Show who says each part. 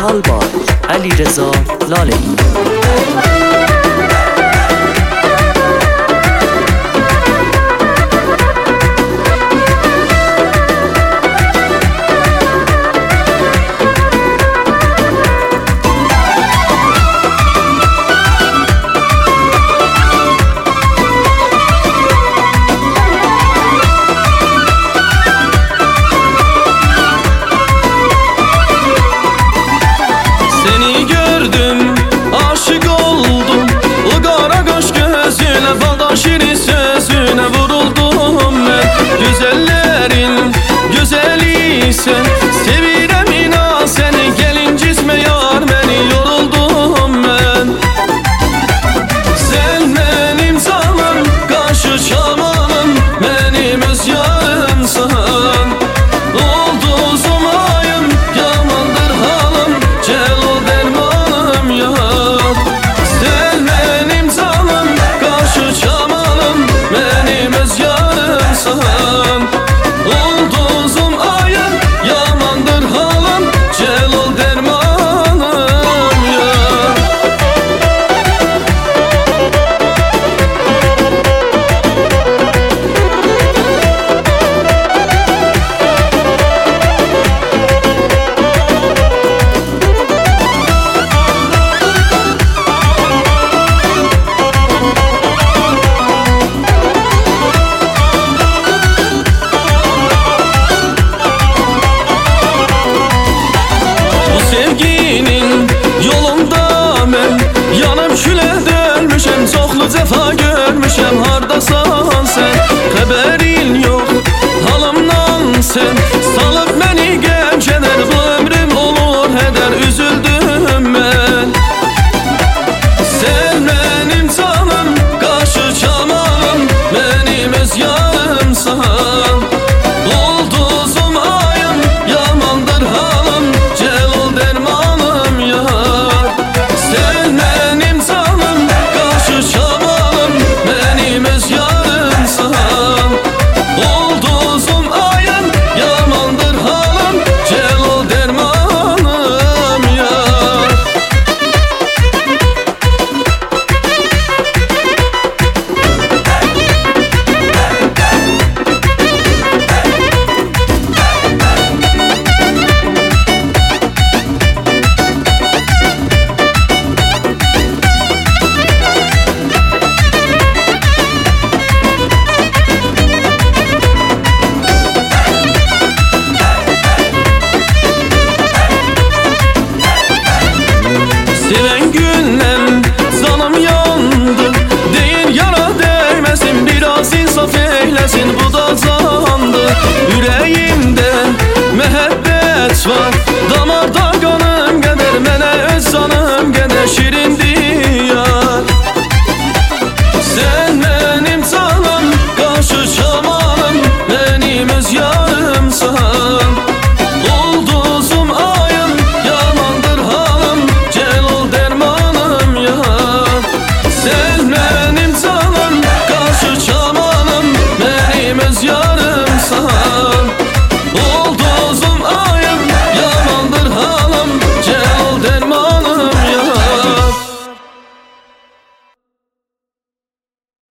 Speaker 1: Talboy Alireza Lalemi.
Speaker 2: Seni gördüm, aşık oldum. O kara kaş gözüne, faldan şirin sözüne vuruldum ben. Güzellerin güzeli sen, sevirem inan seni. Gelin cisme yar beni, yoruldum ben. Sen benim canım, karşı çamanım, benim öz yarımsan. Oldu zomayım, yamandır halım, celal dermanım yar. Sen benim canım, karşı çamanım, benim öz yarımsan. Oldu zomayım, yamandır halım, celal dermanım yar. Sevginin yolunda ben yanım küle dönmüşem. Çoxlu cefa görmüşem, hardasan sen? Xəbərin yok halımdan sen. Salıb məni qəm kədər, bu ömrüm olur hədər. Üzüldüm ben. Sen benim canım, qarşı çamanım, benim öz yarımsan. Oldu zomayım, yamandır halım, celal dermanım yar. Sen benim canım, karşı çamanım, benim öz yarımsan. Oldu zomayım, yamandır halım, celal dermanım yar. Seven günden canım yandı, değil yara değmesin, biraz insaf eylesin, bu da candı. Yüreğimde mehabbet var,